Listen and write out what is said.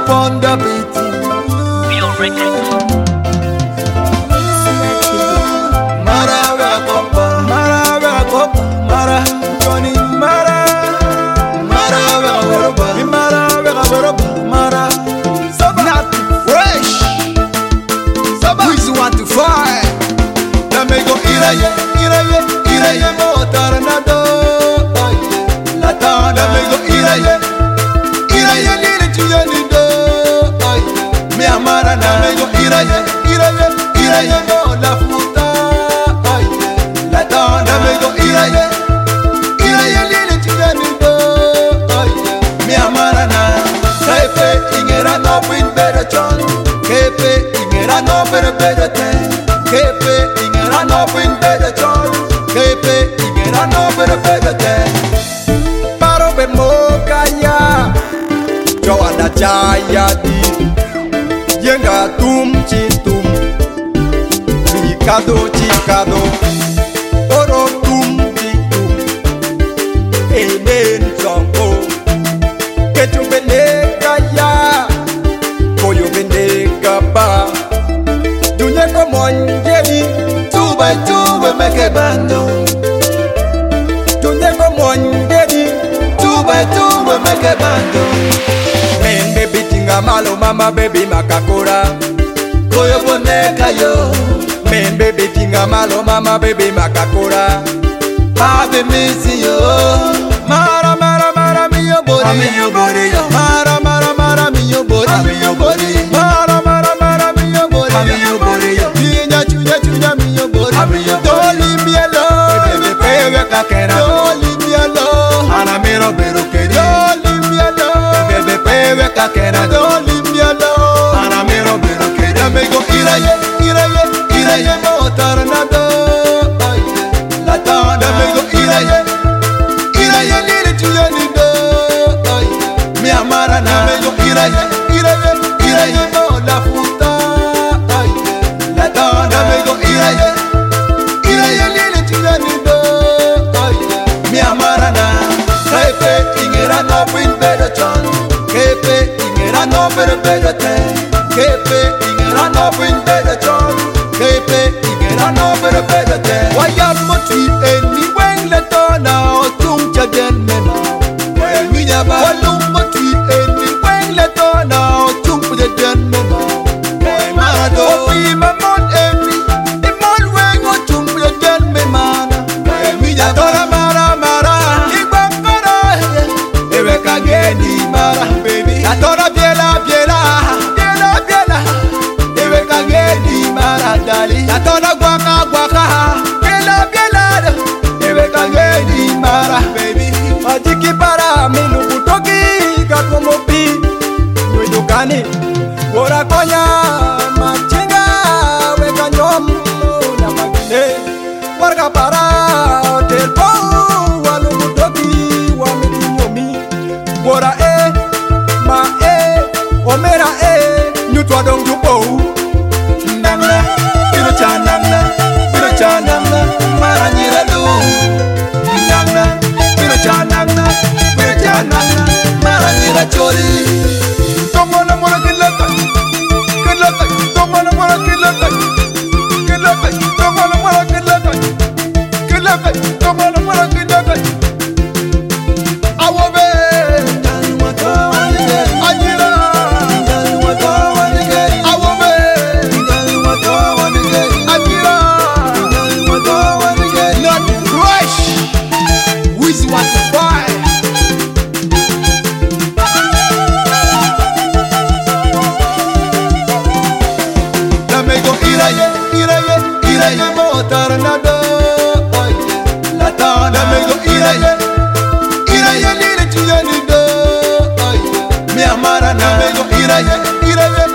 keep on the beating. Real Records. Mara vera copa, Mara Johnny Mara vera copa, Mara nothing fresh. Who is want to fight? Let me go iraye motaranado. Let me go iraye lili tuyanido. Mi amara na me go iraye mo la futa. Let me go iraye lili tuyanido. Mi amara na kepe ingera no win better chon. Kepe ingera no better ten. Kepe ingera no win better chon. Kepe ingera no better ten. Paro be mokaya Joanda chaya di Yenga tum chitum Chicado Oro tum chitum Amen songo Ketu bende kaya Koyo bende kaba Dunya ko monjeli 2 by 2 we make a bando Dunya ko monjeli 2 by 2 we make a bando Men baby tinga malo mama baby makakura Koyo boneka yo Men baby tinga malo mama baby makakura Baby missy yo Mara mi yo body mi yo body yo Mara mi yo body mi yo body Mara mi yo body mi yo body yo Chunya mi yo body mi yo body Don't leave me alone Baby baby kakera Don't leave me alone Ana miro pero querido Don't leave me alone Baby baby kakera Don't leave me alone Ana miro pero querido Let me go iraye motaranado. Let me go iraye lili tuyanido. Mi amara na me go iraye mo la futa. Let me go iraye lili tuyanido. Mi amara na kepe ingera no win better chon. Kepe ingera no better ten. Kepe ingera no win better chon. Kepe ingera no better ten. Why am I treat anyway let on out tung chaden mena. Well me never walum mo treat anyway let on out tung chaden mena. Well marado we my mon every the mon way go tung chaden mena. Well me never mara ibakara ewe kageni mara baby. Atora biela ewe kageni mara dali. Atora guaka biela ewe kageni mara baby. Ajiki para minu kutoki kakomopi wedukani wora konya machinga weka nyom na magine warga para hotel po walu kutoki wa midinyomi wora omera nyutwa dong jupo nangna biro chanangna mara nyiradu nangna biro chanangna mara nyirachori tomona mora kilata tomona mora kilata tomona mora kilata tomona mora kilata awobe anyira iraye motaranado. Let me go iraye lili tuyanido. Mi amara na me go iraye